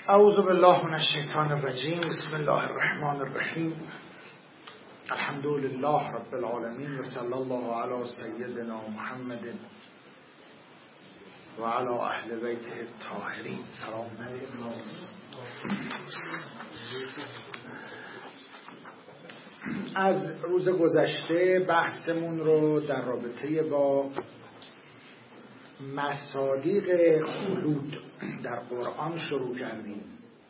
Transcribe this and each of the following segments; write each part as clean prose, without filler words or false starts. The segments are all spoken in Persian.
اعوذ بالله من الشیطان الرجیم. بسم الله الرحمن الرحیم. الحمد لله رب العالمین و صلی الله علی سیدنا محمد و علی اهل بیته الطاهرین. سلام علیکم. از روز گذشته بحثمون رو در رابطه با مصادیق خلود در قرآن شروع کردیم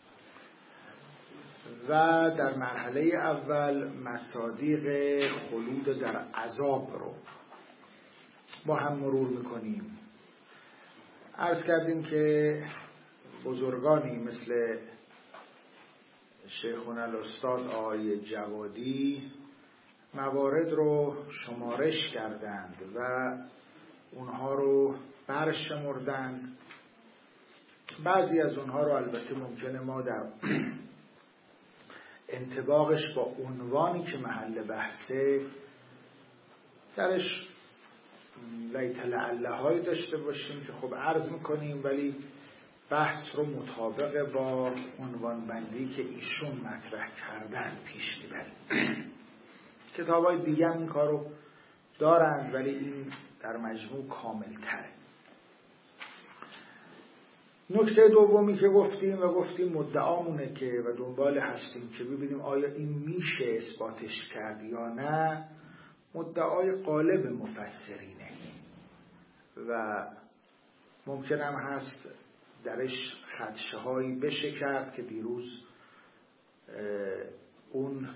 و در مرحله اول مصادیق خلود در عذاب رو با هم مرور میکنیم. عرض کردیم که بزرگانی مثل شیخنا الاستاد آقای جوادی موارد رو شمارش کردند و اونها رو برشمردند. بعضی از اونها رو البته ممکنه ما در انطباقش با عنوانی که محل بحثه درش لیت لعله هایی داشته باشیم که خب عرض میکنیم، ولی بحث رو مطابق با عنوان بندی که ایشون مطرح کردن پیش میبریم. کتاب های دیگه هم این کار رو دارند ولی این در مجموع کامل تره. نکته دومی که گفتیم مدعامونه که و دنبال هستیم که ببینیم آیا این میشه اثباتش کرد یا نه. مدعای غالب مفسرینه و ممکن هم هست درش خدشه هایی بشه کرد که دیروز اون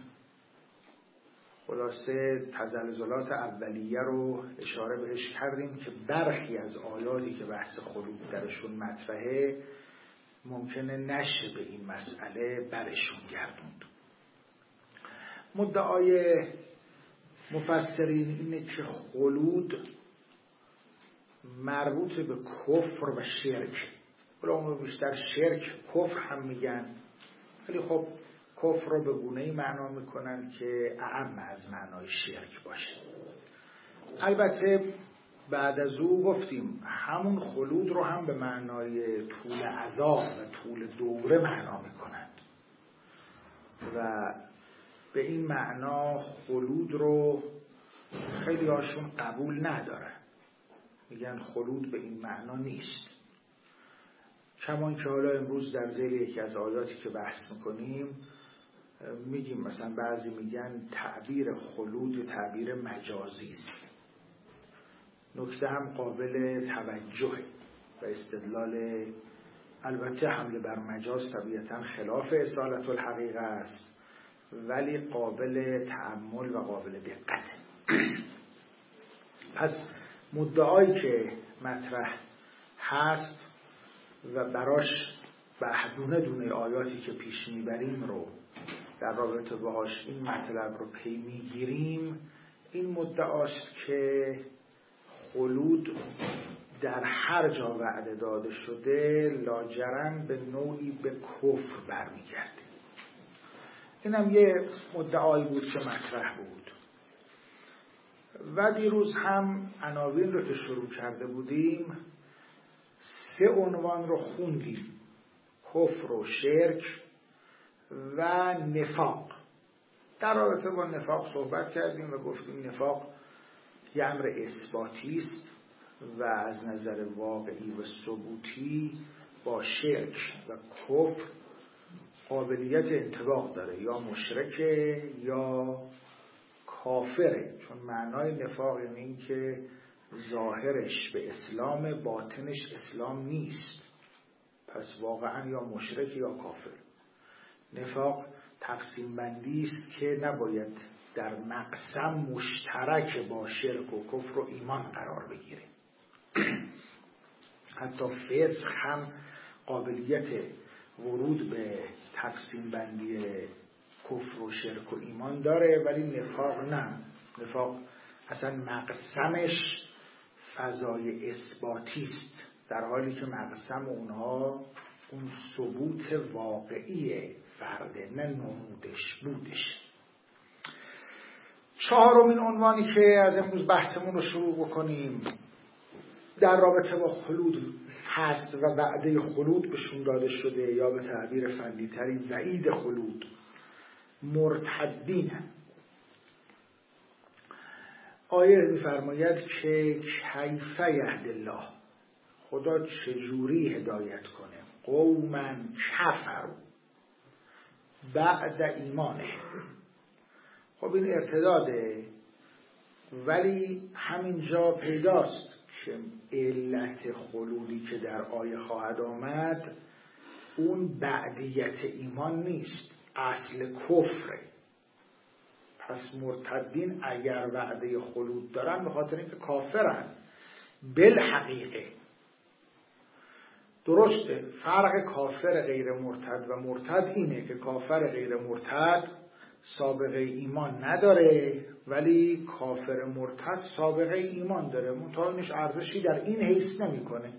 خلاصه تزلزلات اولیه رو اشاره بهش کردیم که برخی از آیاتی که بحث خلود درشون مطرحه ممکنه نشه به این مسئله برشون گردوند. مدعای مفسرین اینه که خلود مربوط به کفر و شرک، ولی اون رو بیشتر شرک کفر هم میگن، ولی خب کفر رو به گونه‌ای معنا میکنن که اعم از معنای شرک باشه. البته بعد از او گفتیم همون خلود رو هم به معنای طول عذاب و طول دوره معنا میکنند و به این معنا خلود رو خیلی هاشون قبول ندارن، میگن خلود به این معنا نیست. کمان که حالا امروز در ذیل یکی از آیاتی که بحث میکنیم میگیم مثلا بعضی میگن تعبیر خلود تعبیر مجازی است. نکته هم قابل توجه و استدلال، البته حمله بر مجاز طبیعتا خلاف اصالت الحقیقه است ولی قابل تأمل و قابل دقت. پس مدعایی که مطرح هست و براش به دونه آیاتی که پیش میبریم رو در رابطه باهاش این مطلب رو پی میگیریم، این مدعاست که خلود در هر جا وعده داده شده لاجرم به نوعی به کفر برمیگرده. اینم یه مدعایی بود که مطرح بود و دیروز هم عناوین رو که شروع کرده بودیم 3 عنوان رو خوندیم: کفر و شرک و نفاق. در رابطه با نفاق صحبت کردیم و گفتیم نفاق یه امر اثباتی است و از نظر واقعی و ثبوتی با شرک و کفر قابلیت انطباق داره، یا مشرکه یا کافره، چون معنای نفاق یعنی این که ظاهرش به اسلام باطنش اسلام نیست، پس واقعا یا مشرک یا کافر. نفاق تقسیم بندی است که نباید در مقسم مشترک با شرک و کفر و ایمان قرار بگیره. حتی فسق هم قابلیت ورود به تقسیم بندی کفر و شرک و ایمان داره ولی نفاق نه. نفاق اصلا مقسمش فضای اثباتی است، در حالی که مقسم اونها اون ثبوت واقعی فرده، نه نمودش بودش. 4مین عنوانی که از امروز بحثمون رو شروع بکنیم در رابطه با خلود هست و وعده خلود بهشون داده شده، یا به تعبیر فنی تری وعید خلود، مرتدینن. آیه می‌فرماید که کیف یهدی الله، خدا چجوری هدایت کنه قوما کفروا بعد ایمانه. خب این ارتداده، ولی همینجا پیداست که علت خلودی که در آیه خواهد آمد اون بعدیت ایمان نیست، اصل کفره. پس مرتدین اگر وعده خلود دارن به خاطر اینکه کافرن بالحقیقه. درسته، فرق کافر غیر مرتد و مرتد اینه که کافر غیر مرتد سابقه ایمان نداره، ولی کافر مرتد سابقه ایمان داره، منتهایش ارزشی در این حیث نمیکنه.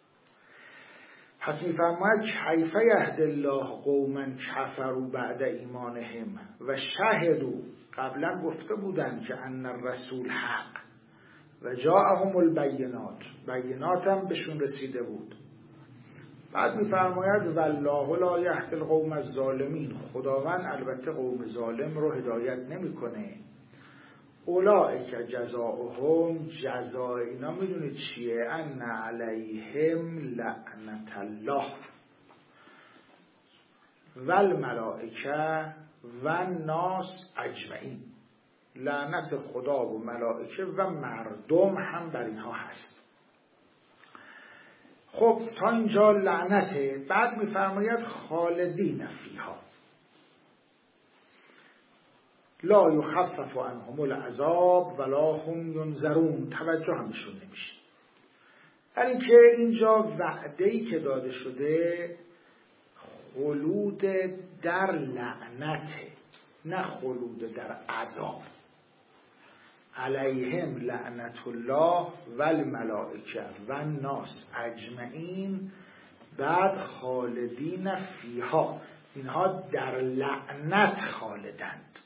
پس میفرماید کیف یهدی الله قوما کفروا بعد ایمانهم و شهدوا، قبلا گفته بودن که ان الرسول حق و جاءهم البینات، بینات هم بهشون رسیده بود. بعد میفرماید والله لا یهدی القوم الظالمین، خداوند البته قوم ظالم رو هدایت نمیکنه. اولئک جزاؤهم، جزای اینا میدونید چیه؟ ان علیهم لعنت الله والملائکه والناس اجمعین، لعنت خدا و ملائکه و مردم هم بر اینها هست. خب تا اینجا لعنته. بعد میفرماید خالدین فیها لا یخفف عنهم العذاب ولا هم ینظرون، توجه همشون نمیشه. یعنی که اینجا وعده‌ای که داده شده خلود در لعنته، نه خلود در عذاب. علیهم لعنت الله والملائکه والناس اجمعین، بعد خالدین فیها، اینها در لعنت خالدند.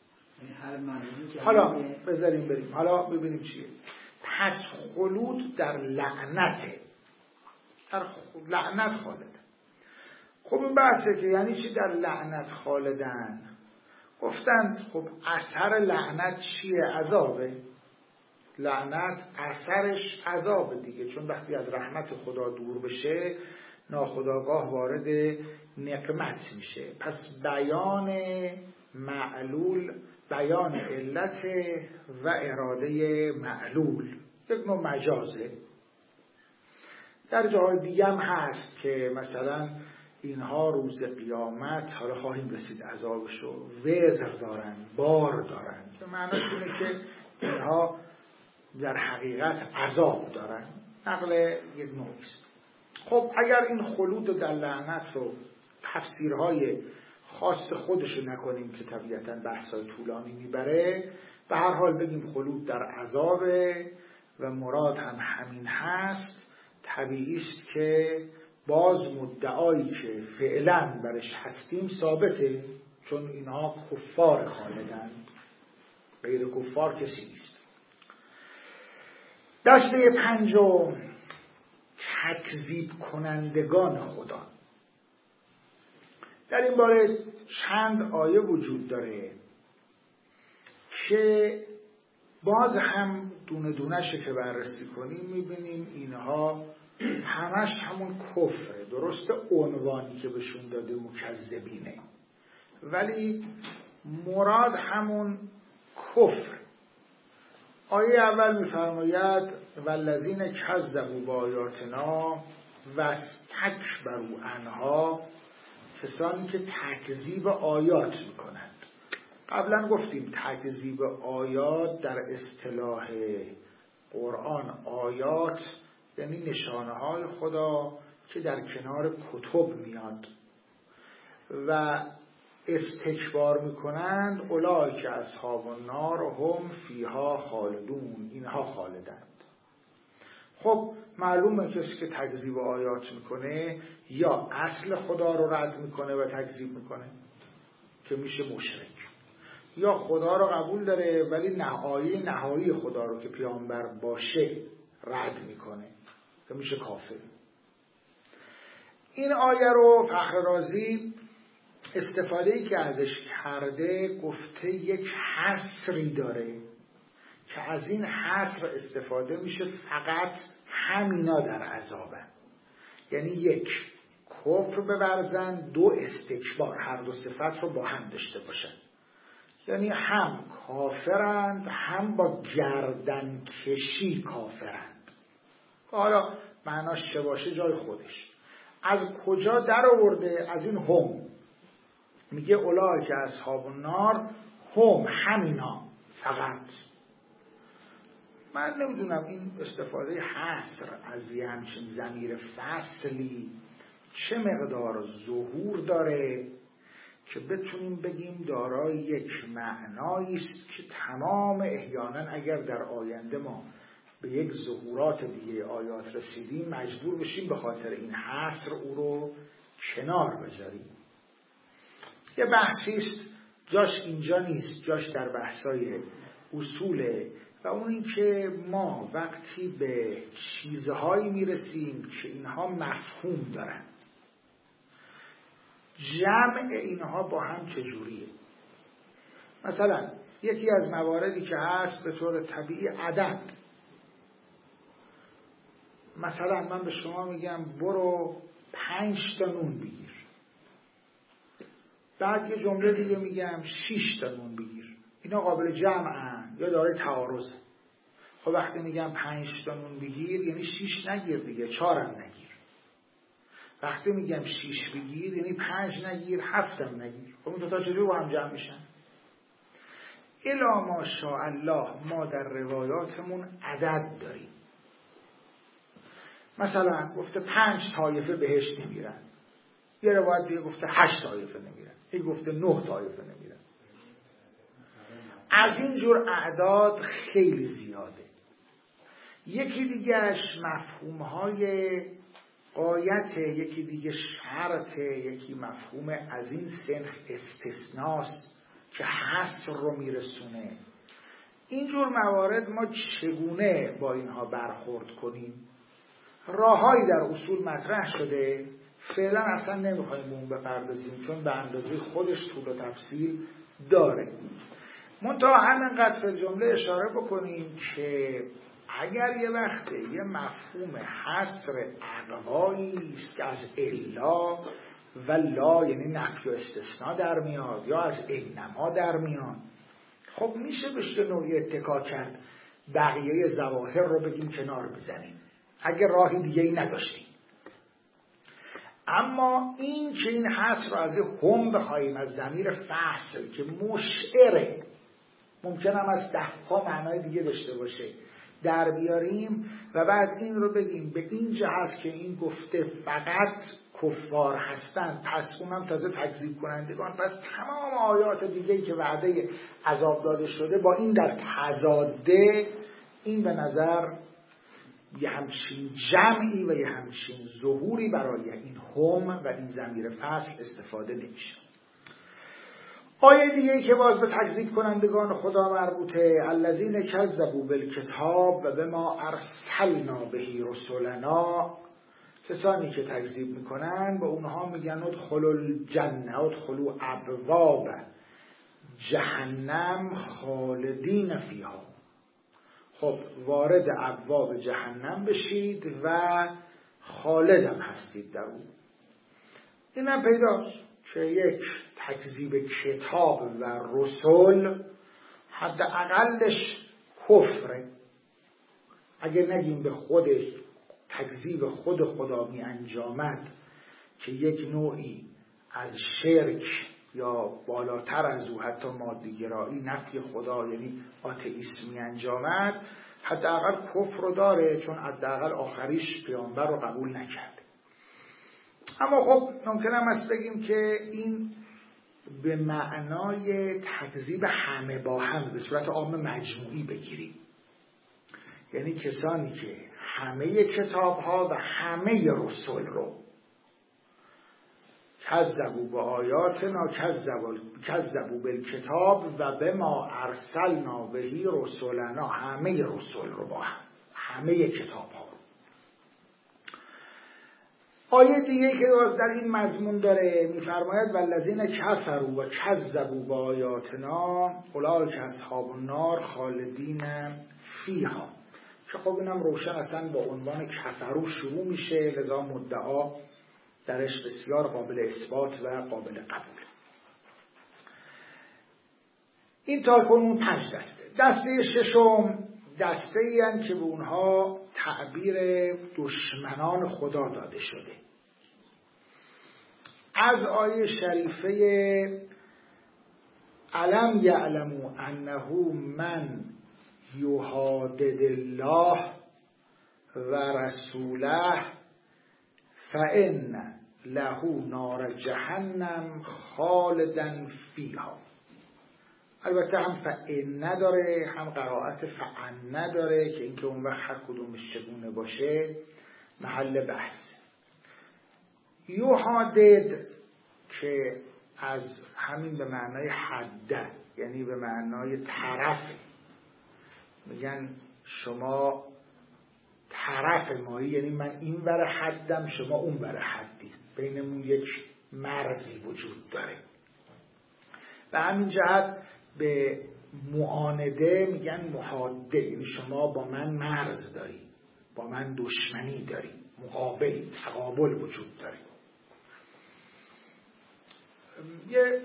حالا بذاریم بریم، حالا ببینیم چیه. پس خلود در لعنته، در لعنت خالدن. خب این بحثه که یعنی چی در لعنت خالدن؟ گفتند خب اثر لعنت چیه؟ عذابه. لعنت اثرش عذاب دیگه، چون وقتی از رحمت خدا دور بشه ناخودآگاه وارد نقمت میشه. پس بیان معلول، بیان علت و اراده معلول یک نوع مجازه. در جاهای دیگه هم هست که مثلا اینها روز قیامت، حالا خواهیم رسید عذابشو، وزر دارن، بار دارن، که معنیش اینه که اینها در حقیقت عذاب دارن. نقل یک نوعی است. خب اگر این خلود در لعنت رو تفسیرهای خاص خودشو نکنیم که طبیعتاً بحثای طولانی میبره، به هر حال بگیم خلود در عذابه و مراد هم همین هست، طبیعی است که باز مدعایی که فعلا برش هستیم ثابته، چون اینها کفار خالدن، غیر کفار کسی نیست. دسته پنجم تکذیب کنندگان خدا. در این باره چند آیه وجود داره که باز هم دونه دونه‌شه که بررسی کنیم میبینیم اینها همش همون کفره. درسته عنوانی که بهشون داده مکذبینه، ولی مراد همون کفر. آیه اول میفرماید والذین کذبوا بآیاتنا واستکبروا عنها، کسانی که تکذیب آیات میکنند. قبلا گفتیم تکذیب آیات در اصطلاح قرآن، آیات یعنی نشانه های خدا که در کنار کتب میاد و استکبار میکنند. اولئک اصحاب النار هم فیها خالدون، اینها خالدند. خب معلومه کسی که تکذیب آیات میکنه یا اصل خدا رو رد میکنه و تکذیب میکنه که میشه مشرک، یا خدا رو قبول داره ولی آیه نهایی خدا رو که پیامبر باشه رد میکنه که میشه کافر. این آیه رو فخر رازی استفاده‌ای که ازش کرده گفته یک حصری داره که از این حصر استفاده میشه فقط همینا در عذابن. یعنی یک، کفر بورزن، دو، استکبار، هر دو صفت رو با هم داشته باشن. یعنی هم کافرند هم با گردن کشی کافرند. حالا معناش چه باشه جای خودش. از کجا در آورده؟ از این هم. میگه اولئک اصحاب النار هم، همینا فقط. من نمیدونم این استفاده حصر از یه همچین ضمیر فصلی چه مقدار ظهور داره که بتونیم بگیم دارای یک معنایی است که تمام احیانا اگر در آینده ما به یک ظهورات دیگه آیات رسیدیم مجبور بشیم به خاطر این حصر او رو کنار بذاریم. یه بحثی است جاش اینجا نیست، جاش در بحثای اصوله، و اون این که ما وقتی به چیزهایی میرسیم که اینها مفهوم دارن، جمع اینها با هم چجوریه. مثلا یکی از مواردی که هست به طور طبیعی عدد. مثلا من به شما میگم برو 5 تا نون بگیر، بعد یه جمله دیگه میگم 6 تا نون بگیر. اینا قابل جمعن یا دارای تعارضه. خب وقتی میگم 5 تا نون بگیر یعنی 6 نگیر دیگه، 4 هم نگیر. وقتی میگم 6 بگیر یعنی 5 نگیر، 7 هم نگیر. خب این دوتا چجوری با هم جمع میشن؟ الا ماشاءالله ما در روایاتمون عدد داریم. مثلا گفته 5 طایفه بهشت نمیرن، یه روایت دیگه گفته 8 طایفه نمیرن، یکی گفته 9 طایفه نمیرن. از این جور اعداد خیلی زیاده. یکی دیگهش مفهومهای غایته، یکی دیگه شرطه، یکی مفهوم از این سنخ استثناست که حصر رو میرسونه. اینجور موارد ما چگونه با اینها برخورد کنیم؟ راههایی در اصول مطرح شده، فعلا اصلا نمیخوایم اون بپردازیم چون به اندازه خودش طول و تفصیل داره. منتها همینقدر به جمله اشاره بکنیم که اگر یه وقته یه مفهوم حصر اقوایی است که از الا و لا یعنی نفی و استثناء در میاد یا از انما در میاد، خب میشه بهش یه نوعی اتکا کرد، بقیه ظواهر رو بگیم کنار بزنیم اگر راهی دیگه ای نداشتیم. اما این که این حصر رو از هم بخواهیم از ضمیر فصل که مشعره، ممکن هم از 10 معنای دیگه داشته باشه، در بیاریم و بعد این رو بگیم به این جهت که این گفته فقط کفار هستند، پس اونم تازه تکذیب کنندگان، پس تمام آیات دیگه‌ای که وعده عذاب داده شده با این در تضاده، این به نظر یه همچین جمعی و یه همچین ظهوری برای این هم و این ضمیر فصل استفاده نمیشه. آیه دیگه که باز به تکذیب کنندگان خدا مربوطه، الذین کذبوا بالکتاب و بما ارسلنا به رسلنا، کسانی که تکذیب میکنن به اونها میگن ادخلوا الجنه، ادخلوا ابواب جهنم خالدین فیها. خب وارد ابواب جهنم بشید و خالدم هستید در اون. اینم پیداست که یک تکذیب کتاب و رسول حد اقلش کفره. اگه نگیم به خودش تکذیب خود خدا می انجامد که یک نوعی از شرک یا بالاتر از او حتی مادی‌گرایی نفی خدا یعنی آتئیسم می انجامد، حداقل کفر رو داره چون حداقل آخریش پیامبر رو قبول نکرد. اما خب ممکنه است بگیم که این به معنای تکذیب همه با هم به صورت عام مجموعی بگیریم، یعنی کسانی که همه کتاب‌ها و همه رسول رو کذبوا با آیاتنا، کذبوا بالکتاب و بما ارسلنا به رسولنا، همه رسول رو با هم، همه کتاب‌ها رو. آیه دیگه که باز در این مضمون داره میفرماید والذین کفروا و کذبوا بآیاتنا اولئک اصحاب النار خالدین فیها. که خب اینم روشن اصلا با عنوان کفروا شروع میشه، لذا مدعا درش بسیار قابل اثبات و قابل قبول. این تا کنون 5 دسته. دسته ششم دسته ای هستند که به اونها تعبیر دشمنان خدا داده شده. از آیه شریفه الم یعلموا انه من یحادد الله و رسوله فان له نار جهنم خالدا فیها. البته هم فان نداره، هم قرائت فان نداره که اینکه اون وقت هر کدومش چگونه باشه محل بحث. یحادد که از همین به معنای حده، یعنی به معنای طرف، میگن شما طرف مایی، یعنی من این ور حدم شما اون ور حدی، بینمون یک مرزی وجود داره. و همین جهت به معانده میگن محاده، یعنی شما با من مرز داری، با من دشمنی داری، مقابلی، تقابل وجود داره. یه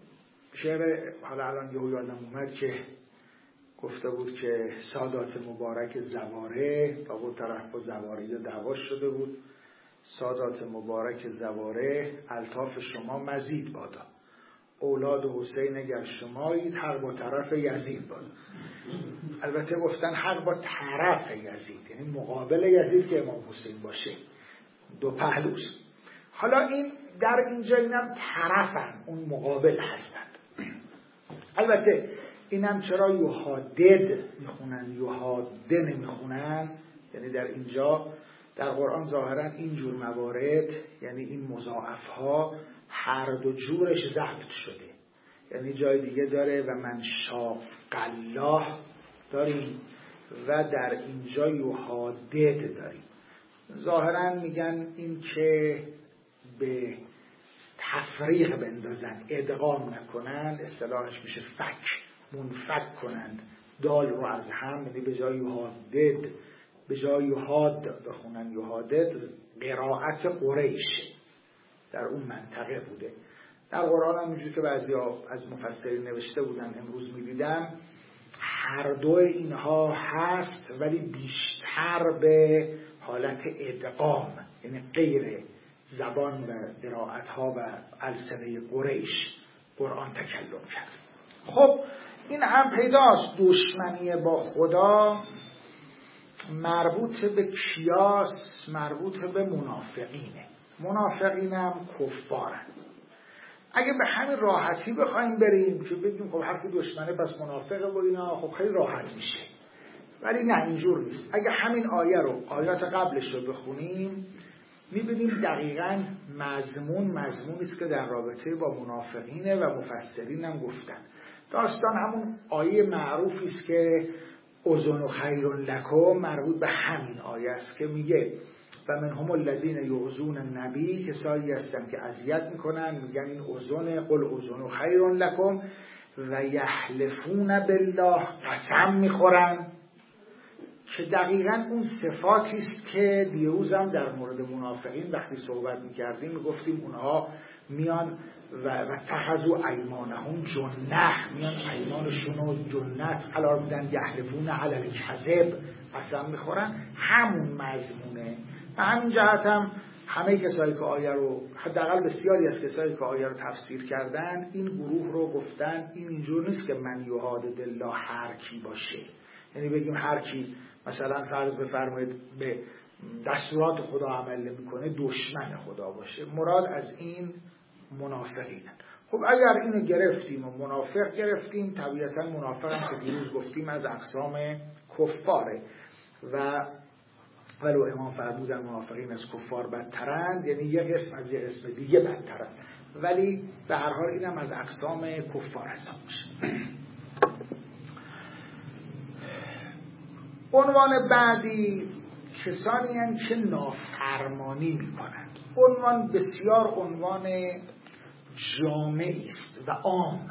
شعر حالا الان یادم اومد که گفته بود که سادات مبارک زواره، با اون طرف با زواره یا دعواش شده بود، سادات مبارک زواره الطاف شما مزید بادا، اولاد حسین اگر شمایید حق با طرف یزید بادا. البته گفتن حق با طرف یزید، یعنی مقابل یزید که امام حسین باشه، دو پهلوست. حالا این در اینجا اینم طرفن، اون مقابل هستن. البته اینم چرا یحادد میخونن یحاده نمیخونن، یعنی در اینجا در قرآن ظاهرا اینجور موارد، یعنی این مضاعف ها هر دو جورش ضبط شده. یعنی جای دیگه داره و من شاق الله داریم و در اینجا یحادد داریم. ظاهرا میگن این که به تفریق بندازن، ادغام نکنن، اصطلاحش میشه فک، منفک کنند دال رو از هم، یعنی به جای یحادد به جای یحاد بخونن یحادد. قرائت قریش در اون منطقه بوده. در قرآن هم اینجوری که بعضیا از مفسرین نوشته بودن امروز می‌دیدم، هر دو اینها هست ولی بیشتر به حالت ادغام، یعنی غیر زبان و قرائت ها و السنه قریش قرآن تکلم کرد. خب این هم پیداست دشمنی با خدا مربوط به کیاس، مربوط به منافقینه. منافقین هم کفارن. اگه به همین راحتی بخوایم بریم که بگیم خب هر کی دشمنه بس منافقه و اینا، خب خیلی راحت میشه. ولی نه، اینجور نیست. اگه همین آیه رو، آیات قبلش رو بخونیم، میبینیم دقیقاً مضمونی است که در رابطه با منافقینه و مفسرین هم گفتن. داستان همون آیه معروفی است که اذن خیر لکم، مربوط به همین آیه است که میگه و منهم الذین یؤذون النبی، کسایی هستن که اذیت میکنن، میگن این اذن، قل اذن خیر لکم، و یحلفون بالله، قسم میخورن، که دقیقاً اون صفاتی است که دیروز هم در مورد منافقین وقتی صحبت میکردیم میگفتیم اونها میان و تخذوا ایمانهم جنة، میان ایمانشون رو جنت قرار میدن، یحلفون علی الکذب، قسم میخورن. همون مضمونه. و همین جهت هم همه کسایی که آیه رو، حداقل بسیاری از کسایی که آیه رو تفسیر کردن، این گروه رو گفتن این اینجور نیست که من یحادد الله هر کی باشه، یعنی بگیم هر کی مثلا فرض بفرمایید به دستورات خدا عمل نمی‌کنه دشمن خدا باشه. مراد از این منافقینن. خب اگر اینو گرفتیم و منافق گرفتیم، طبیعتا منافق هم که دیروز گفتیم از اقسام کفاره و ولو امام فرمودن منافقین از کفار بدترند، یعنی یک اسم از یک اسم دیگه بدترند، ولی به هر حال اینم از اقسام کفار حساب میشه. عنوان بعدی کسانی هستند که نافرمانی میکنند. عنوان بسیار عنوان جامعی است و عام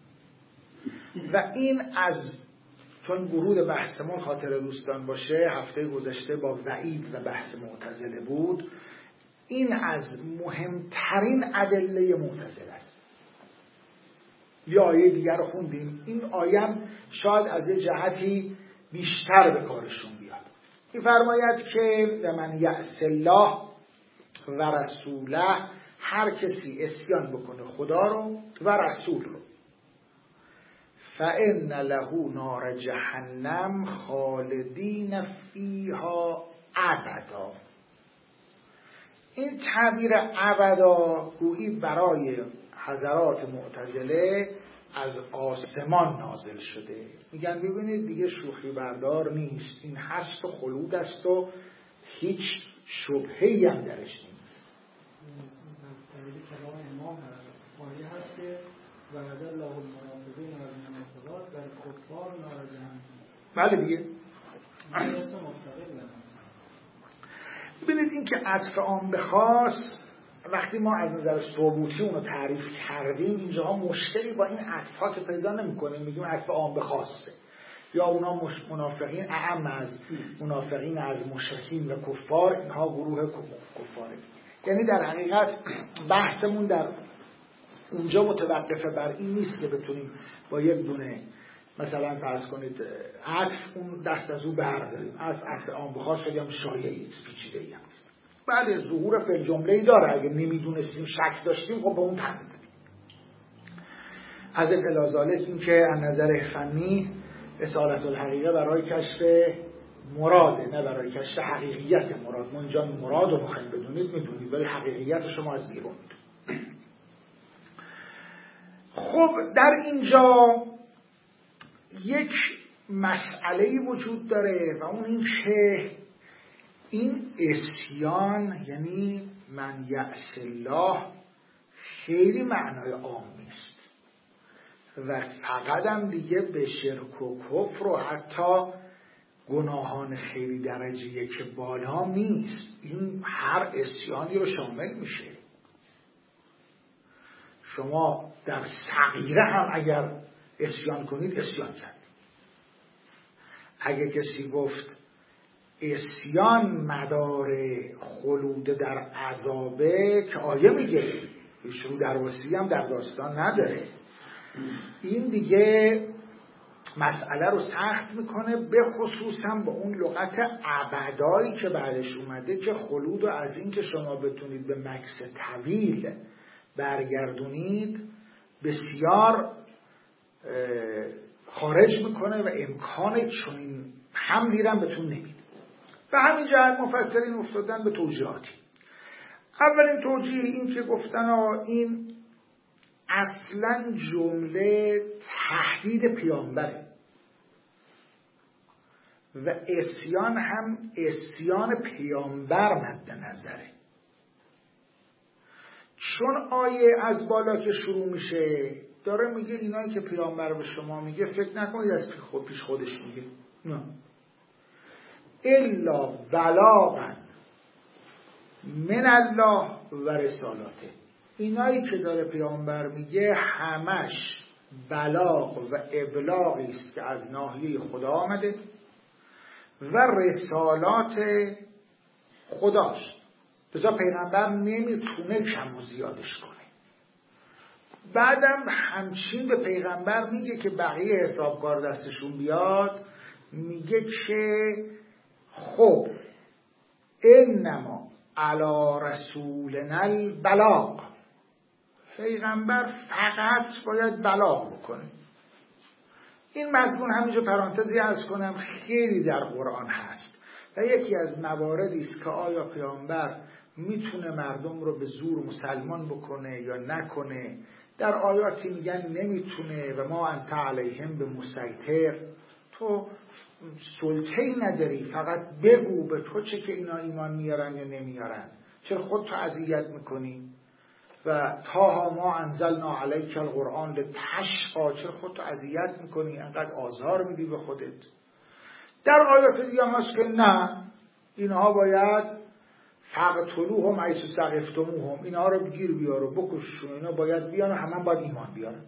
و این از چون ورود بحثمون خاطر دوستان باشه هفته گذشته با وعید و بحث معتزله بود، این از مهمترین ادله معتزله است. یه آیه دیگر رو خوندیم، این آیه شاید از یه جهتی بیشتر به کارشون بیاد. این فرماید که من یعص الله و رسوله، هر کسی عصیان بکنه خدا رو و رسول رو، فإن له نار جهنم خالدین فیها ابدا. این تعبیر ابدا گویی برای حضرات معتزله از آسمان نازل شده. میگن ببینید دیگه شوخی بردار نیست، این هست و خلود است و هیچ شبهه‌ای هم درش نیست. کلام امام هست، آیه هست که وعد الله المنافقین و المنافقات و الکفار نار جهنم. بله دیگه. این اسم مستقل هست. ببینید این که عطف عام به خاص، وقتی ما از نظر ثبوتی اونو تعریف کردیم، اینجاها مشکلی با این عطفا که پیدا نمی‌کنیم، میگیم عطف عام به خاصه، یا اونا منافقین اعم از منافقین از مشرکین و کفار، اینها گروه کفاره. یعنی در حقیقت بحثمون در اونجا متوقفه بر این نیست که بتونیم با یک دونه مثلا فرض کنید عطف اون دست از او برداریم، از عطف عام به خاص خیلی هم شایعی است، پیچیده‌ای است. بله ظهور فعل جمله‌ای داره، اگه نمیدونستیم شک داشتیم خب به اون تن می‌دادیم. از الازالک این که از نظر فنی اصالت الحقیقه برای کشف مراده، نه برای کشف حقیقیت مراد. ما اینجا مراد رو بخوایم بدونید میدونید، ولی حقیقیت شما از بیرون میدونید. خب در اینجا یک مسئله وجود داره و اون این که این عصیان یعنی من یعص الله خیلی معنای عام نیست و فقط هم دیگه به شرک و کفر و حتی گناهان خیلی درجه یک بالا نیست، این هر عصیانی رو شامل میشه. شما در صغیره هم اگر عصیان کنید عصیان کردید. اگه کسی گفت عصیان مدار خلود در عذابه که آیه میگه، ایشون در وصی هم در داستان نداره، این دیگه مسئله رو سخت میکنه، به خصوص هم با اون لغت ابدایی که بعدش اومده که خلود و از این که شما بتونید به مکث طویل برگردونید بسیار خارج میکنه و امکان چنین حملی رو بهتون نمیده. و همین جهت مفسرین افتادن به توجیهاتی. اولین توجیه این که گفتن این اصلا جمله تهدید پیامبره و عصیان هم عصیان پیامبر مد نظره، چون آیه از بالا که شروع میشه داره میگه اینایی که پیامبر به شما میگه فکر نکنید از پیش خودش میگه، نه، الا بلاغا من الله و رسالاته. اینایی که داره پیامبر میگه همش بلاغ و ابلاغی است که از ناحیه خدا آمده و رسالات خداست. لذا پیغمبر نمیتونه کم و زیادش کنه. بعدم همچین به پیغمبر میگه که بقیه حسابکار دستشون بیاد، میگه که خب انما علی رسولنا البلاغ، پیغمبر فقط باید بلاغ بکنه. این مضمون همینجا پرانتزی عرض کنم خیلی در قرآن هست و یکی از مواردی است که آیا پیامبر میتونه مردم رو به زور مسلمان بکنه یا نکنه. در آیاتی میگن نمیتونه و ما انت علیهم به مسیطر، تو سلطه‌ای نداری، فقط بگو به تو چه که اینا ایمان میارن یا نمیارن، چرا خود تو اذیت میکنی؟ و تا ما انزلنا علیک القرآن لتشقی، چرا خود تو اذیت میکنی، انقدر آزار میدی به خودت. در آیات دیگه هم هست که نه، اینها باید فقتلوهم حیث ثقفتموهم، اینا رو بگیر بیار و بکششون، اینا باید بیان و همه باید ایمان بیارن.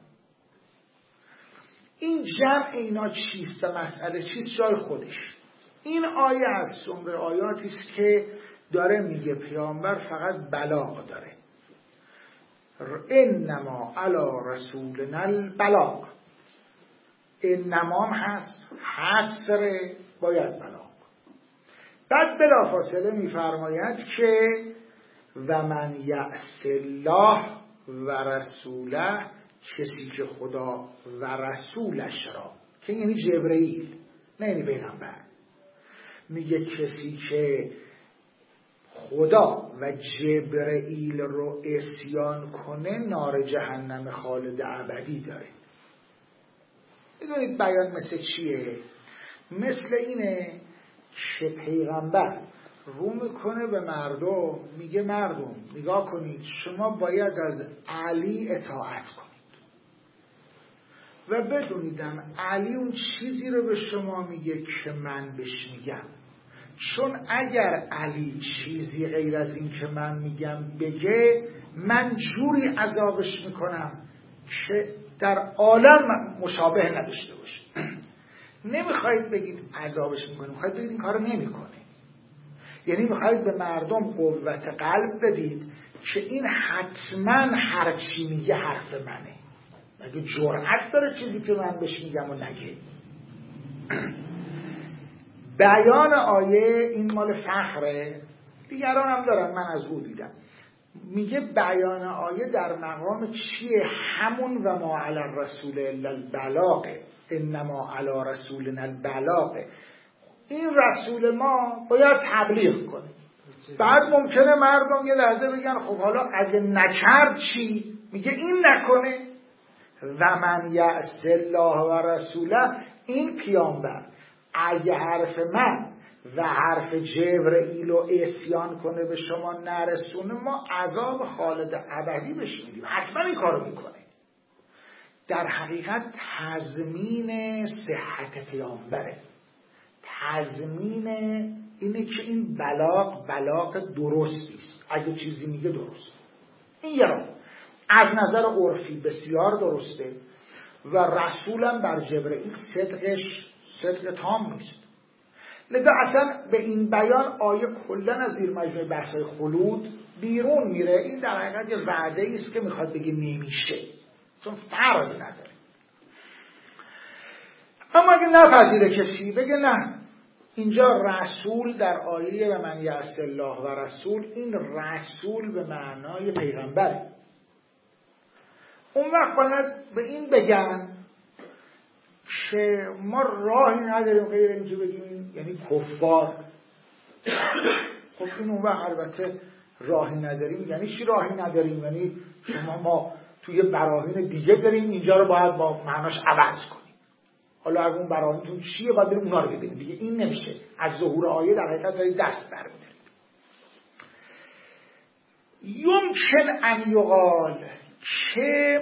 این جمع اینا چیست و مسئله چیست جای خودش. این آیه از جمله آیاتی است که داره میگه پیامبر فقط بلاغ داره. انما علی رسولنا البلاغ، انما هست حصر، باید بلاغ. بعد بلافاصله میفرماید که و من یعص الله و رسوله، کسی که خدا و رسولش را، که یعنی جبرئیل نه یعنی پیغمبر، میگه کسی که خدا و جبرئیل رو عصیان کنه نار جهنم خالد ابدی داره. میدونید بیان مثل چیه؟ مثل اینه که پیغمبر رو میکنه به مردم، میگه مردم نگاه کنید، شما باید از علی اطاعت کنید و بدونیدم علی اون چیزی رو به شما میگه که من بهش میگم، چون اگر علی چیزی غیر از این که من میگم بگه، من جوری عذابش میکنم که در عالم مشابه نداشته باشه. نمیخواید بگید عذابش میکنه، میخواید بگید این کارو نمیکنه. یعنی میخواید به مردم قوت قلب بدید که این حتما هر چی میگه حرف منه، مگه جرأت داره چیزی که من بهش میگم و نگه. بیان آیه این مال فخره، دیگران هم دارن، من از او دیدم. میگه بیان آیه در مقام چیه؟ همون و ما علی الرسول الا البلاغ، انما علی رسولنا البلاغ. این رسول ما باید تبلیغ کنه. بعد ممکنه مردم یه لحظه بگن خب حالا اگه نکرد چی؟ میگه این نکنه. و من یعص الله و رسوله، این پیامبر اگه حرف من و حرف جبرئیل رو عصیان کنه به شما نرسونه، ما عذاب خالد ابدی بهش میدیم. حتما این کارو میکنه. در حقیقت تضمین صحت پیامبره، تضمین اینه که این بلاغ درستی است. اگه چیزی میگه درست، این یه راه از نظر عرفی بسیار درسته و رسولم بر جبرئیل صدق تام نیست. لذا اصلا به این بیان آیه کلن از زیر مجموعه بحث‌های خلود بیرون میره. این در حقیقت یه وعده‌ای است که میخواد بگه نمیشه، چون فرض نداره. اما اگه نپذیره کسی، بگه نه، اینجا رسول در آیه و من یعص الله و رسول، این رسول به معنای پیغمبره. اون وقت باید به این بگن که ما راهی نداریم غیر اینکه بگیم یعنی کفار. خب این اون وقت البته راهی نداریم یعنی چی راهی نداریم؟ یعنی شما ما توی براهین دیگه داریم، اینجا رو باید با معناش عوض کنیم. حالا اگه اون براهینتون چیه باید بریم اونا رو ببینیم دیگه. این نمیشه. از ظهور آیه در حقیقت دارید دست برمی‌دارید. یمکن ان یقال، که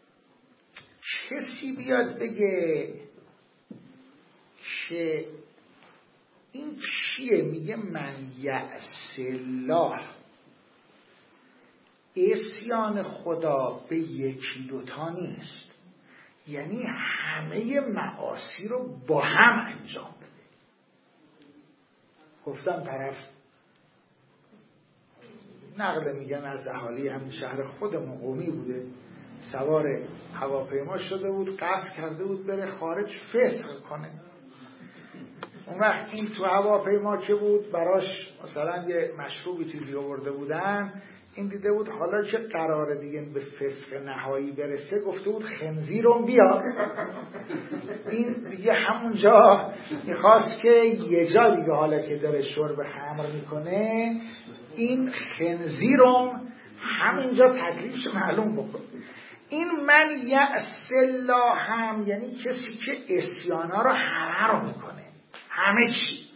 کسی بیاد بگه که این چیه؟ میگه من یعص الله، عصیان خدا به یکی دوتا نیست، یعنی همه معاصی رو با هم انجام بده. گفتم طرف نقل میگن از اهالی همین شهر خودمون قمی بوده، سوار هواپیما شده بود، قصد کرده بود بره خارج فسق کنه. اون وقت این تو هواپیما که بود براش مثلا یه مشروبی چیزی آورده بودن، این دیده بود حالا که قراره دیگه به فسق نهایی برسه، گفته بود خنزیرم بیا. این دیگه همونجا میخواست که یه جا دیگه حالا که داره شرب خمر میکنه، این خنزیرم همینجا تکلیفش معلوم بکن. این من یعص الله هم یعنی کسی که عصیانا رو همه رو میکنه، همه چی.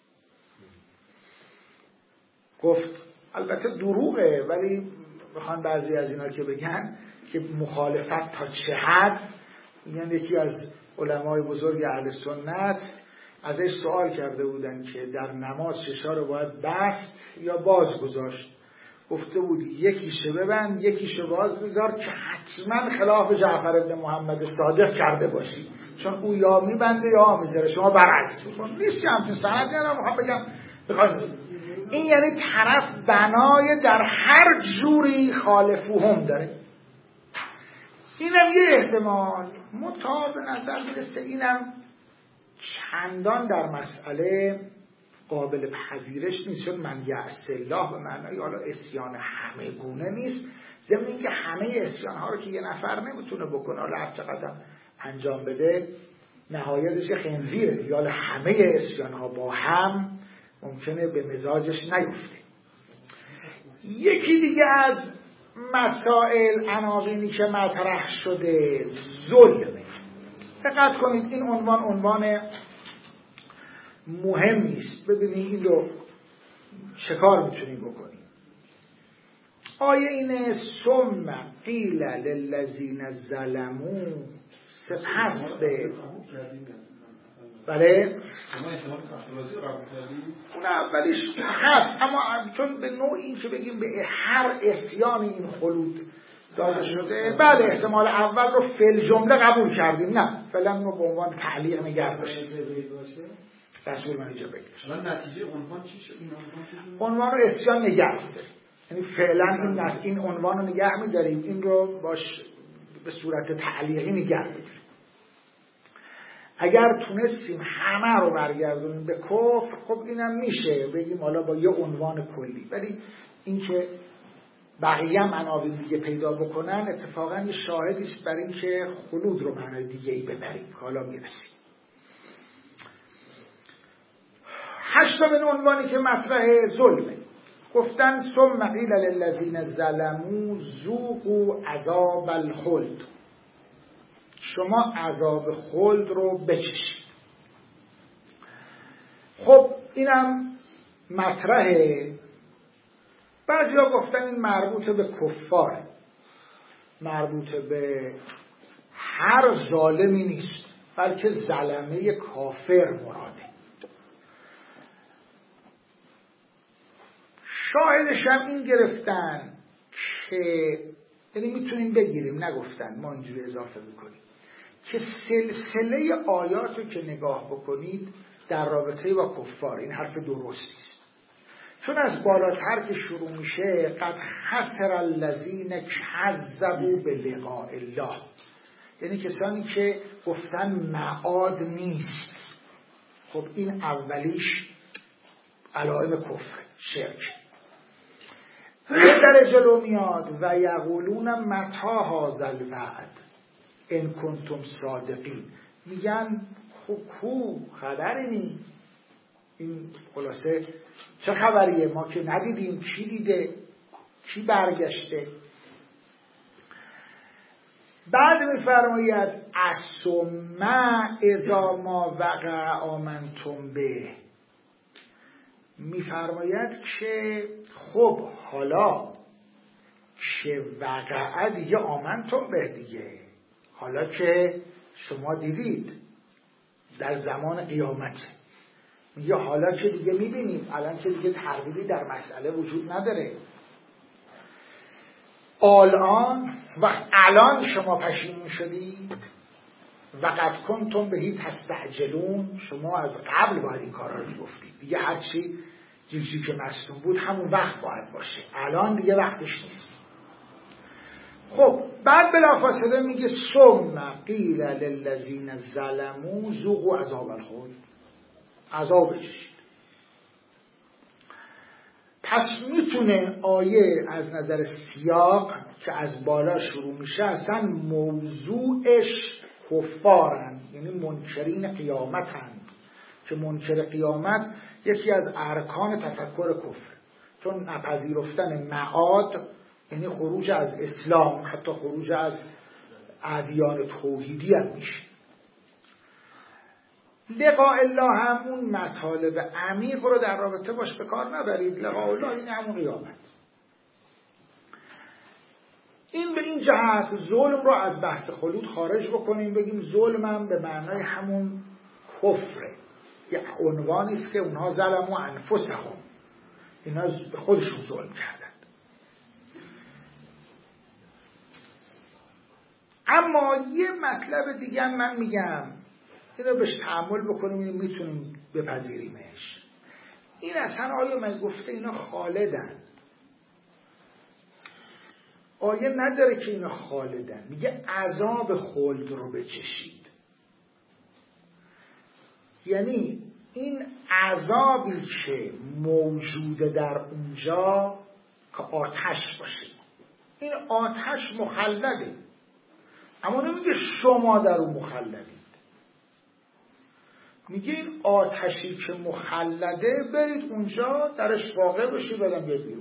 گفت البته دروغه، ولی بخوان بعضی از اینا که بگن که مخالفت تا چه حد، میگن یکی از علمای بزرگ اهل سنت ازش سوال کرده بودن که در نماز چشا رو باید بست یا باز گذاشت. گفته بود یکیشو ببند یکیشو باز بذار که حتما خلاف جعفر ابن محمد صادق کرده باشی، چون او یا میبنده یا میذاره، شما برعکس بکن. نیست که همچین سند میخوام بگم بخواید این یعنی طرف بنای در هر جوری خالفوهم داره. اینم یه احتمال مطابق به نظر میرسه اینم چندان در مسئله قابل پذیرش نیست، چون من یعص الله به معنای حالا عصیان همه گونه نیست، ضمن اینکه همه عصیان‌ها رو که یه نفر نمیتونه بکنه، حالا هر چقدر انجام بده نهایتش خنزیره، یا همه عصیان‌ها با هم ممکنه به مزاجش نیفته. یکی دیگه از مسائل عناوینی که مطرح شده ظلمه. دقت کنید این عنوان مهم نیست. ببینید این رو چه کار میتونیم بکنیم. آیه اینه ثم قیل للذین ظلموا، سپس به بله اون اولیش هست، اما چون به نوعی که بگیم به هر عصیانی این خلود داده شده، بله احتمال اول رو فل جمله قبول کردیم، نه فعلا رو به عنوان تعلیق نگه داشتیم. رسول من اینجا بگیرش نتیجه عنوان چی شد؟ عنوان رو عصیان نگه می‌داریم، یعنی فعلا این عنوان رو نگه می‌داریم، این رو باش به صورت تعلیقی نگه می‌داریم. اگر تونستیم همه رو برگردونیم به کفر، خب اینم میشه بگیم حالا با یه عنوان کلی، ولی اینکه بقیه هم عناوین دیگه پیدا بکنن اتفاقا یه شاهدی است بر این که خلود رو معنای دیگه‌ای ببریم که حالا میرسیم. هشتمین عنوانی که مطرح ظلمه، گفتن ثم قیل للذین ظلموا ذوقوا عذاب الخلد، شما عذاب خلد رو بچشید. خب اینم مطرحه. بعضیا گفتن این مربوط به کفار، مربوط به هر ظالمی نیست، بلکه ظلمه کافر مراده. شاهدش هم این گرفتن که یعنی میتونیم بگیریم، نگفتن ما اینجوری اضافه بکنیم، که سلسله آیات رو که نگاه بکنید در رابطه با کفار این حرف درستی است، چون از بالاتر که شروع میشه قد خسر الذین کذبوا بلقاء الله، یعنی کسانی که گفتن معاد نیست. خب این اولیش علائم کفر، شرک. در جلو میاد و یقولون متی هذا الوعد ان کنتم صادقین، میگن خو خبری نی، این خلاصه چه خبریه، ما که ندیدیم، کی دیده، کی برگشته. بعد میفرماید ثم اذا ما وقع آمنتم به، میفرماید که خب حالا که وقع دیگه آمنتم به دیگه، حالا که شما دیدید در زمان قیامت، میگه حالا که دیگه میبینید، الان که دیگه تردیدی در مسئله وجود نداره، الان شما پشیمون شدید و قد کنتم بهی تستعجلون، شما از قبل باید این کارا رو میگفتید، دیگه هرچی جیجی که مستون بود همون وقت باید باشه، الان دیگه وقتش نیست. خب بعد بلافاصله میگه ثم قیل للذین ظلموا ذوقوا عذاب الخلد، عذاب بچشید. پس میتونه آیه از نظر سیاق که از بالا شروع میشه اصلا موضوعش کفارن، یعنی منکرین قیامتن، که منکر قیامت یکی از ارکان تفکر کفر، چون نپذیرفتن معاد یعنی خروج از اسلام، حتی خروج از ادیان توحیدی هم میشه. لقاء الله هم اون مطالب عمیق رو در رابطه باش به کار نبرید. لقاء الله این همون قیامت. این به این جهت ظلم رو از بحث خلود خارج بکنیم، بگیم ظلم هم به معنای همون کفره. یه عنوانی است که اونها ظلموا انفسهم، اینا به خودشون ظلم کردن. اما یه مطلب دیگه من میگم اینو بهش تأمل بکنیم، اینو میتونیم بپذیریمش. این اصلا آیه من گفته اینا خالدن، آیه نداره که اینا خالدن، میگه عذاب خلد رو بچشید. یعنی این عذابی که موجوده در اونجا که آتش باشه، این آتش مخلده، اما نمیگه شما در اون مخلدید، میگه این آتشی که مخلده برید اونجا درش واقع بشید بدن بیاد بیرون.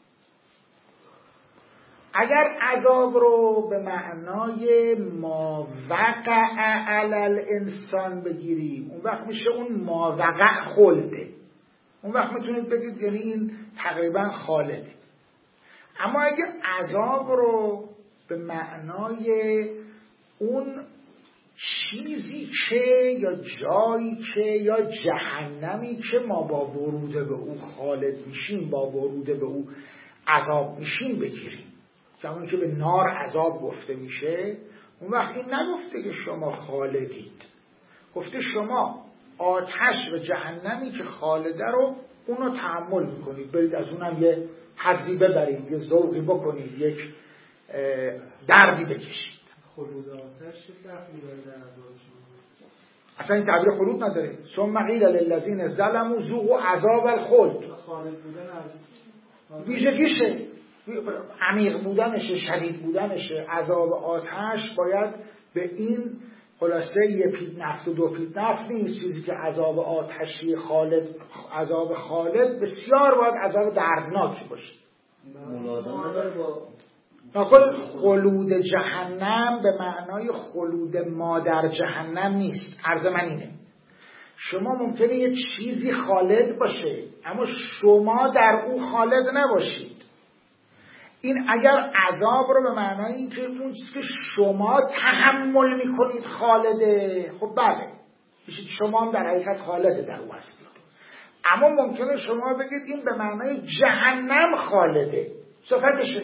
اگر عذاب رو به معنای ما وقع علی الانسان بگیریم، اون وقت میشه اون ما وقع خلده، اون وقت میتونید بگید یعنی این تقریبا خالده. اما اگر عذاب رو به معنای اون چیزی که یا جایی که یا جهنمی که ما با ورود به او خالد میشیم، با ورود به او عذاب میشیم بگیریم، همون که به نار عذاب گفته میشه، اون وقت این نگفته که شما خالدید، گفته شما آتش و جهنمی که خالده رو اونو تحمل میکنید، برید از اونم یه حظی ببرید، یه ذوقی بکنید، یک دردی بکشید. خلود آتش چه دخلی داره در عذاب شما؟ اصلا این تعبیر خلود نداره. ثم قیل للذین ظلموا ذوقوا عذاب الخلد. خالد بودن از ویژگیشه، عمیق بودنشه، شدید بودنشه. عذاب آتش باید به این خلاصه یه پیت نفت و دو پیت نفت نیست، چیزی که عذاب آتشی خالد، عذاب خالد بسیار باید عذاب دردناکی باشه. ملازمه داره با نقول خلود جهنم به معنای خلود ما در جهنم نیست. عرض من اینه، شما ممکنه یه چیزی خالد باشه اما شما در او خالد نباشید. این اگر عذاب رو به معنای این که اون چیزی که شما تحمل میکنید خالده، خب بله میشید شما هم در حقیقت خالده در او هستید. اما ممکنه شما بگید این به معنای جهنم خالده، صفتشه.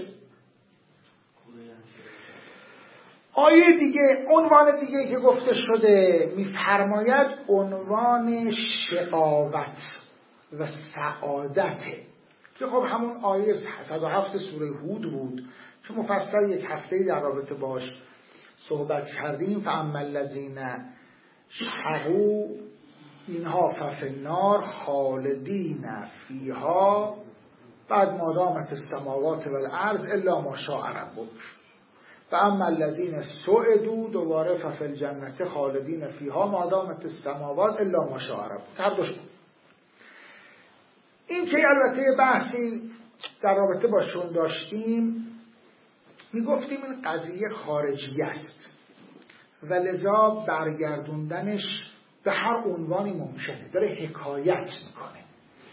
آیه دیگه، عنوان دیگه که گفته شده میفرماید عنوان شقاوت و سعادته، که خب همون آیه 107 سوره هود بود که مفصل یک هفته در رابطه باش صحبت کردیم. فاما الذین شقوا اینها ففی النار خالدین فیها بعد ما دامت السماوات والارض الا ما شاء ربک و اما الذین سعدوا دوباره ففی الجنة خالدین فیها ما دامت السماوات الا ما شاء ربک. هر دوش بود. این که البته بحثی در رابطه باشون داشتیم، میگفتیم این قضیه خارجی است و لذا برگردوندنش به هر عنوانی ممکنه، داره حکایت میکنه.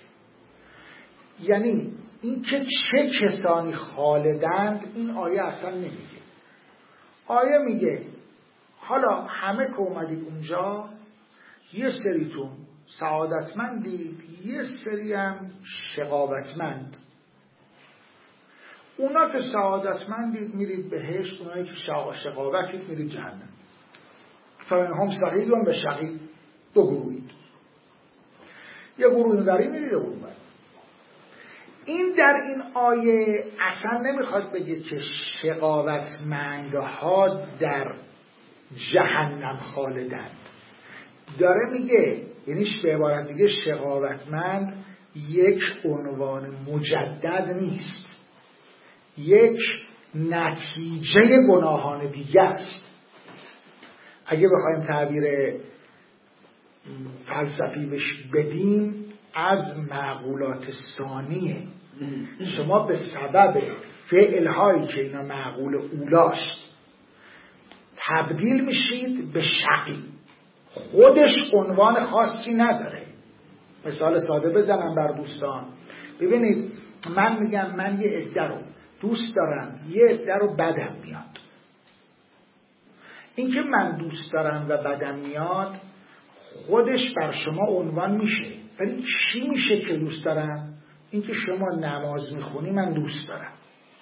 یعنی این که چه کسانی خالدند این آیه اصلا نمیگه. آیه میگه حالا همه که اومدید اونجا، یه سریتون سعادتمندید، یه سری هم شقاوتمند. اونا که سعادتمندید میرید بهشت، اونایی که شقاوتید میرید جهنم. فمنهم سعید و شقی، دو گروهید، یه گروه داری میرید یه گروه. این در این آیه اصلا نمیخواد بگه که شقاوتمندها در جهنم خالدند، داره میگه، یعنی به عبارت دیگه شقاوتمند یک عنوان مجدد نیست، یک نتیجه گناهان دیگه است. اگه بخوایم تعبیر فلسفی بهش بدیم، از معقولات ثانیه. شما به سبب فعلهایی که اینا معقول اولاست تبدیل میشید به شقی. خودش عنوان خاصی نداره. مثال ساده بزنم بر دوستان. ببینید من میگم من یه عده رو دوست دارم، یه عده رو بدم میاد. این که من دوست دارم و بدم میاد خودش بر شما عنوان میشه، ولی چی میشه که دوست دارم؟ این که شما نماز میخونی من دوست دارم،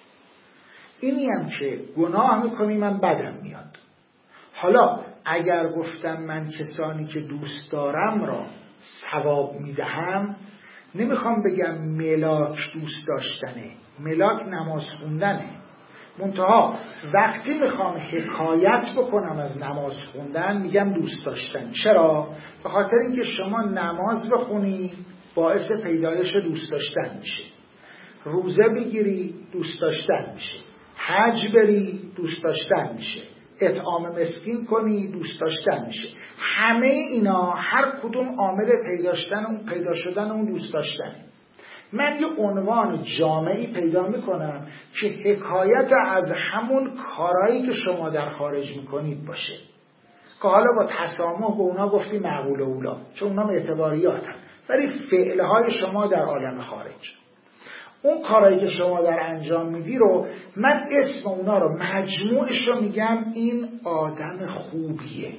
اینی هم که گناه میکنی من بدم میاد. حالا اگر گفتم من کسانی که دوست دارم را ثواب میدهم، نمیخوام بگم ملاک دوست داشتنه، ملاک نماز خوندنه. منتها وقتی میخوام حکایت بکنم از نماز خوندن میگم دوست داشتن. چرا؟ به خاطر اینکه شما نماز بخونی باعث پیدایش دوست داشتن میشه، روزه بگیری دوست داشتن میشه، حج بری دوست داشتن میشه، اطعام مسکین کنی دوست داشتن میشه. همه اینا هر کدوم عامل پیدا شدن اون دوست داشتنه. من یه عنوان جامعی پیدا میکنم که حکایت از همون کارهایی که شما در خارج میکنید باشه، که حالا با تسامح به اونا گفتی معقول اولا، چون اونا اعتباریاتن، ولی فعلهای شما در عالم خارج، اون کارهایی که شما در انجام میدی رو من اسم اونا رو مجموعش رو میگم این آدم خوبیه.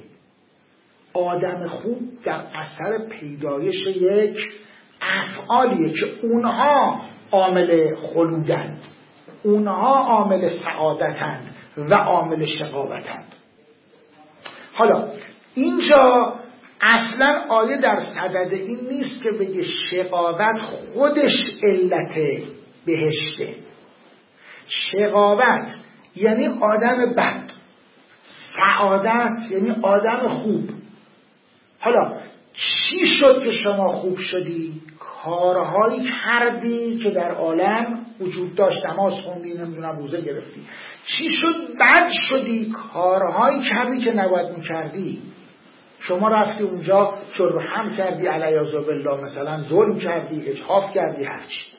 آدم خوب در اثر پیدایش یک افعالیه که اونها عامل خلودند، اونها عامل سعادتند و عامل شقاوتند. حالا اینجا اصلا آیه در صدد این نیست که بگه شقاوت خودش علت بهشته. شقاوت یعنی آدم بد، سعادت یعنی آدم خوب. حالا چی شد که شما خوب شدی؟ کارهایی کردی که در عالم وجود داشت، نماز خوندی، نمیدونم روزه گرفتی. چی شد بد شدی؟ کارهایی کردی که نباید میکردی. شما رفتی اونجا جرم کردی، علیاذ بالله، مثلا ظلم کردی، اجحاف کردی، هرچی.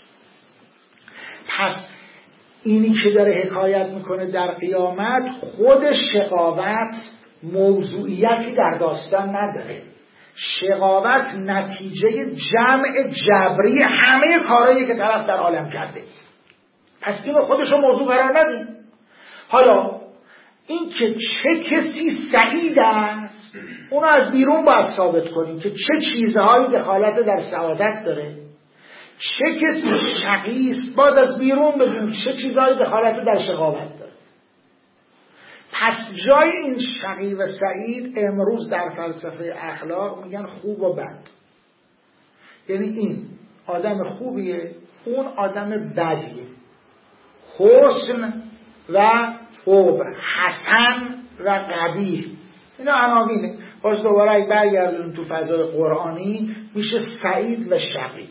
پس اینی که داره حکایت میکنه در قیامت، خود شقاوت موضوعیتی در داستان نداره. شقاوت نتیجه جمع جبری همه کارهایی که طرف در عالم کرده. پس اینو خودشو موضوع قرار ندیم. حالا این که چه کسی سعید است اونو از بیرون باید ثابت کنیم که چه چیزهایی دخالت در سعادت داره، چه کسی شقی است باید از بیرون بگیم چه چیزهایی دخالت در شقاوت داره. پس جای این شقی و سعید امروز در فلسفه اخلاق میگن خوب و بد. یعنی این آدم خوبیه، اون آدم بدیه. حسن و خوب، حسن و قبیح، اینا عناوینه. باز دوباره اگه برگردیم تو فضای قرآنی میشه سعید و شقی.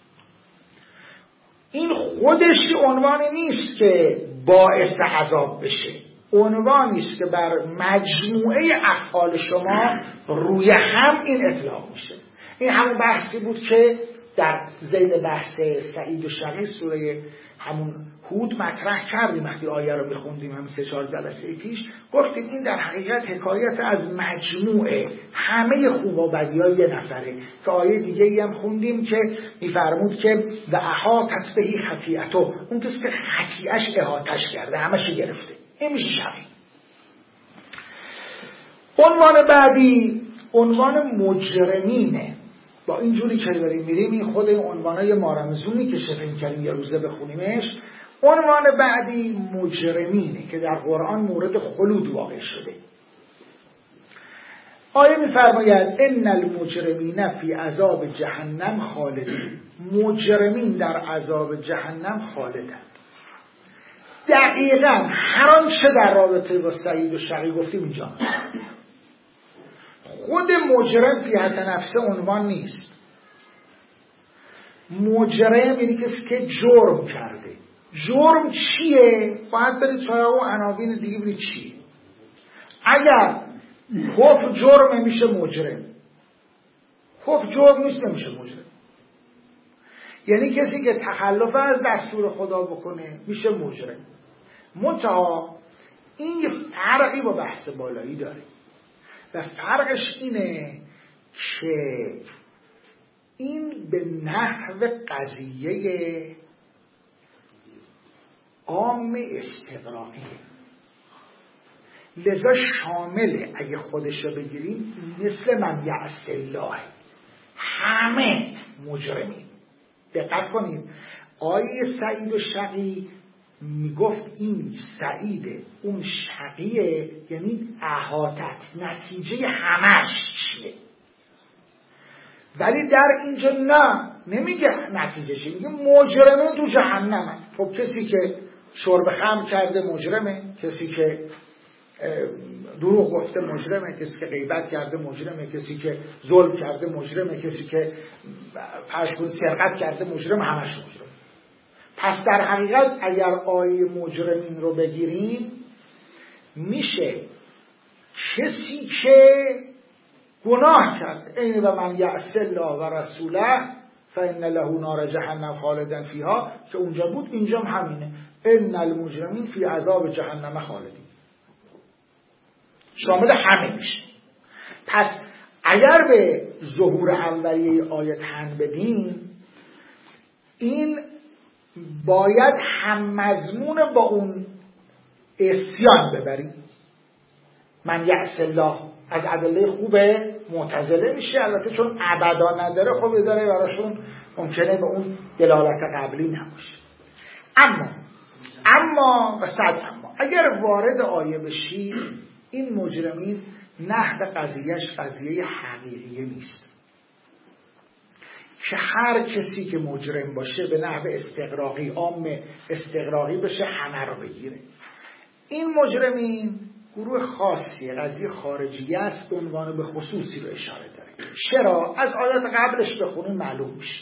این خودش عنوانی نیست که باعث عذاب بشه، عنوانی است که بر مجموعه افعال شما روی هم این اطلاق میشه. این همون بحثی بود که در ذیل بحث سعید و شقی سوره همون هود مطرح کردیم. وقتی آیه رو بخوندیم همین 3-4 جلسه پیش گفتیم این در حقیقت حکایت از مجموعه همه خوب و بدی‌های یه نفره. که آیه دیگه ای هم خوندیم که میفرمود که و احاطت بهی خطیئته، اون کسی که خطیئش احاطش کرده، همش گرفته، این میشه شقی. عنوان بعدی عنوان مجرمینه. با اینجوری که داریم میریم این خود این عنوانای مارمزونی که شفیم کردیم یه روزه بخونیمش. عنوان بعدی مجرمینه که در قرآن مورد خلود واقع شده. آیه میفرماید ان المجرمین فی عذاب جهنم خالدون. مجرمین در عذاب جهنم خالدند. دقیقاً هر آنچه در رابطه با سعید و شقی گفتیم اینجا. خود مجرم فی حد نفسه عنوان نیست. مجرم یعنی کسی که جرم کرده. جرم چیه؟ باید برید سراغ اون عناوین دیگه ببینید چیه. اگر کفر جرم میشه مجرم، کفر جرم نیست نمیشه مجرم. یعنی کسی که تخلف از دستور خدا بکنه میشه مجرم. منتها این یه فرقی با بحث بالایی داره و فرقش اینه که این به نحو قضیه عام استقراقیه. لذا شامله. اگه خودش رو بگیریم مثل من یعص الله، همه مجرمین. دقت کنید آیه سعید و شقی میگفت این سعیده اون شقیه، یعنی احاطت، نتیجه همش چیه. ولی در اینجا نه، نمیگه نتیجه چیه، میگه مجرمه تو جهنمه. خب کسی که شرب خمر کرده مجرمه، کسی که دروغ گفته مجرمه، کسی که غیبت کرده مجرمه، کسی که ظلم کرده مجرمه، کسی که پشگون سرقت کرده مجرمه، همش مجرمه. پس در حقیقت اگر آیه مجرمین رو بگیریم میشه کسی که گناه کرده این و من یعص الله و رسوله فإن له نار جهنم خالدا فیها که اونجا بود، اینجا همینه ان المجرمین فی عذاب جهنم خالدین، شامل همه میشه. پس اگر به ظهور اولیه آیه تن بدیم این باید هم مضمون با اون عصیان ببریم. من یعص الله از ادله خوبه معتزله میشه، البته چون ابدا نداره خب داره براشون ممکنه به اون دلالت قبلی نباشه. اما و صد اما اگر وارد آیه بشی این مجرمین نحو قضیهش قضیه حقیقیه نیست که هر کسی که مجرم باشه به نحو استغراقی عام استغراقی بشه همه رو بگیره. این مجرمین گروه خاصیه، قضیه خارجیه است، عنوان به خصوصی رو اشاره داره. چرا؟ از آیات قبلش بخونیم معلوم میشه.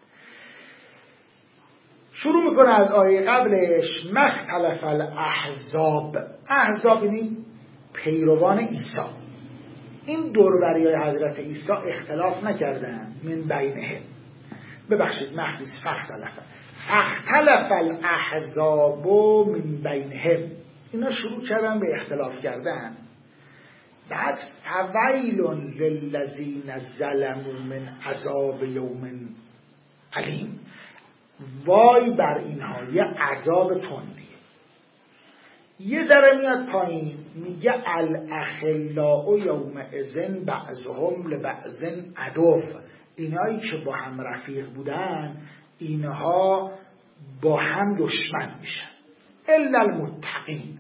شروع میکنه از آیه قبلش مختلف الاحزاب. احزاب یعنی پیروان عیسی. این دوروبری های حضرت عیسی اختلاف نکردن من بینهم. ببخشید مخلص فختلف الاحزاب من بینهم. اینا شروع کردن به اختلاف کردن. بعد فویل للذین ظلموا من عذاب یوم علیم. وای بر اینها یه عذاب تندی. یه ذره میاد پایین میگه الاخلاء یومئذ بعضهم لبعض عدو. اینایی که با هم رفیق بودن اینها با هم دشمن میشن الا المتقین.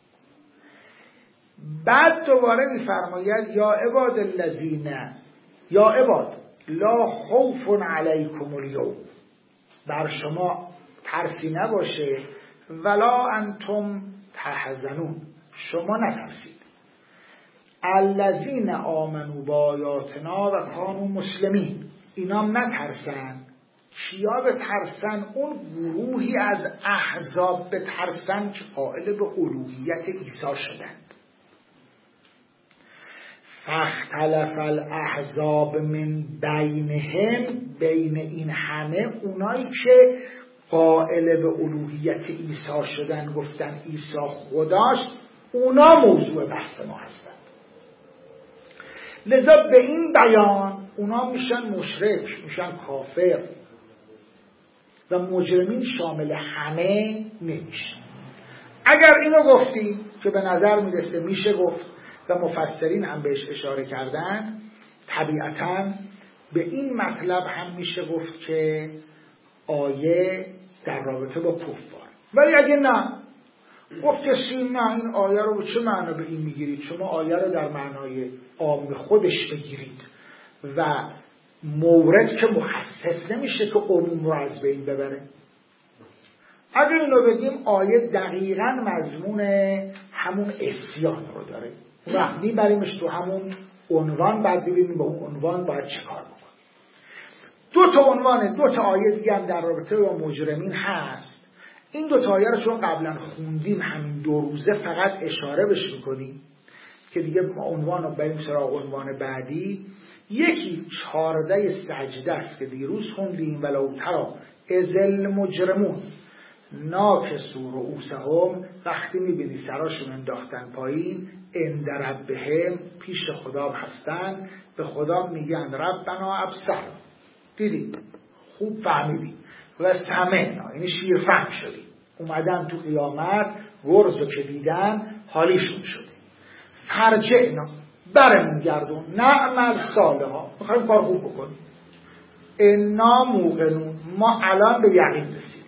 بعد دوباره میفرماید یا عباد الذین یا عباد لا خوف علیکم الیوم، بر شما ترسی نباشه ولا انتم تحزنون، شما نترسید. الذین آمنوا بآیاتنا و کانوا مسلمین، اینام نترسن. کیا بترسن؟ اون گروهی از احزاب بترسن که قائل به الوهیت عیسی شدند. فاختلف الاحزاب من بینهم، بین این همه اونایی که قائل به الوهیت عیسی شدن گفتن عیسی خداست، اونا موضوع بحث ما هستند. لذا به این بیان اونا میشن مشرک، میشن کافر و مجرمین شامل همه نمیشن. اگر اینو گفتی که به نظر میرسه میشه گفت و مفسرین هم بهش اشاره کردن، طبیعتاً به این مطلب هم میشه گفت که آیه در رابطه با کفار. ولی اگه نه گفت کسی نه این آیه رو به چه معنا به این میگیرید؟ شما آیه رو در معنای عام خودش بگیرید و مورد که مخصص نمیشه که عموم رو از بین ببره. اگه اینو بگیم آیه دقیقاً مضمون همون عصیان رو داره، وقت میبریمش تو همون عنوان، بعد ببینیم با اون عنوان باید چه کار بکنیم. دو تا عنوان، دو تا آیه دیگه هم در رابطه با مجرمین هست. این دو تا آیه رو چون قبلا خوندیم همین 2 روزه فقط اشاره بش میکنیم که دیگه عنوان رو بریم سراغ عنوان بعدی. یکی 14 سجده است که دیروز خوندیم، ولو تری اذ المجرمون ناکسوا رؤوسهم، وقتی میبینی سراشون انداختن پایین، عند ربهم، پیش خدا هستن، به خدا میگن ربنا ابصر، دیدی خوب فهمیدی، و سمعنا، یعنی شیرفهم شدی، اومدن تو قیامت گرزو که دیدن حالیشون شده. فرجعنا، برمون گردون، نعمل صالحا، میخوایم کار خوب بکنیم، انا موقنون، ما الان به یقین رسیدیم.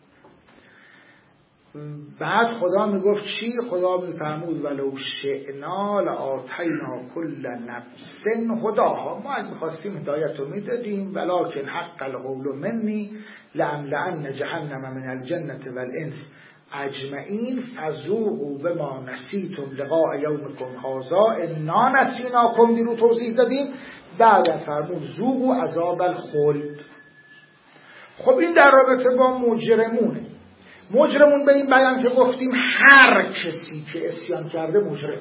بعد خدا میگفت چی؟ خدا میفرمود ولو شئنا لآتینا کل نفس هداها، ما اگه میخواستیم هدایت رو میدادیم، ولکن حق القول منی لأملأن جهنم من الجنة والانس اجمعین فذوقوا بما نسیتم لقاء یومکم هذا انا نسیناکم، دیرو توضیح دادیم. بعد فرمود ذوقوا عذاب الخلد. خب این در رابطه با مجرمونه. مجرمون به این بیان که گفتیم هر کسی که عصیان کرده مجرم.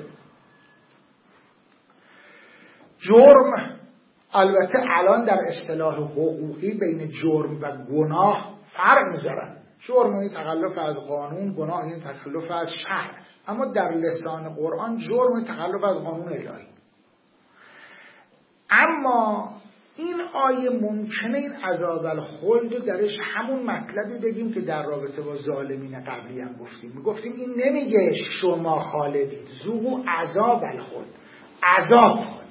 جرم البته الان در اصطلاح حقوقی بین جرم و گناه فرق میذارن. جرم یعنی تخلف از قانون، گناه یعنی تخلف از شرع. اما در لسان قرآن جرم تخلف از قانون الهی. اما این آیه ممکنه این عذاب الخلد رو درش همون مطلبی بگیم که در رابطه با ظالمین قبلی هم گفتیم. میگفتیم این نمیگه شما خالدید، ذوقوا عذاب الخلد، عذاب خالد.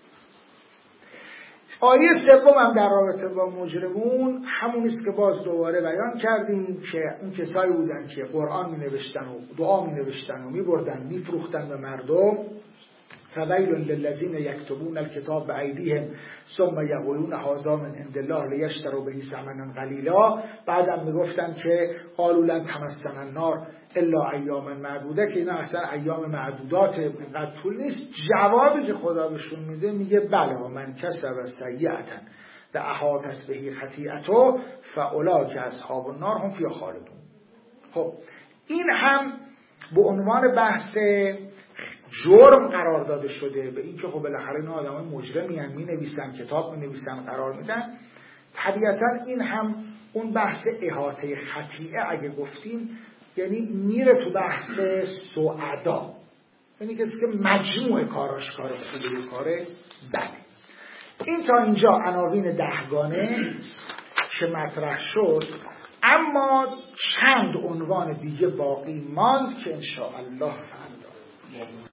آیه سوم هم در رابطه با مجرمون همونیست که باز دوباره بیان کردیم که اون کسایی بودن که قرآن می نوشتن و دعا می نوشتن و می بردن می فروختن به مردم. فویل للذین یکتبون الکتاب بایدیهم ثم یقولون هذا من عند الله لیشتروا به ثمنا قلیلا. بعدم میگفتن که قالوا لن تمسنا النار الا ایاما معدوده، که اینا اصلا ایام معدودات، اینقدر طول نیست. جوابی که خدا بهشون میده میگه بله من کسب سیئة و احاطت به خطیئته فاولئک اصحاب النار هم فیها خالدون. خب این هم به عنوان بحث جرم قرار داده شده، به این که خب بالاخره اینا آدمای مجرمی ان، می‌نویسن کتاب می‌نویسن قرار میدن. طبیعتا این هم اون بحث احاطه خطیئه اگه گفتیم یعنی میره تو بحث سعدا، یعنی کسی که مجموع کاراش کار خوبه و کاره بده. این تا اینجا عناوین 10 گانه که مطرح شد، اما چند عنوان دیگه باقی ماند که انشاءالله فردا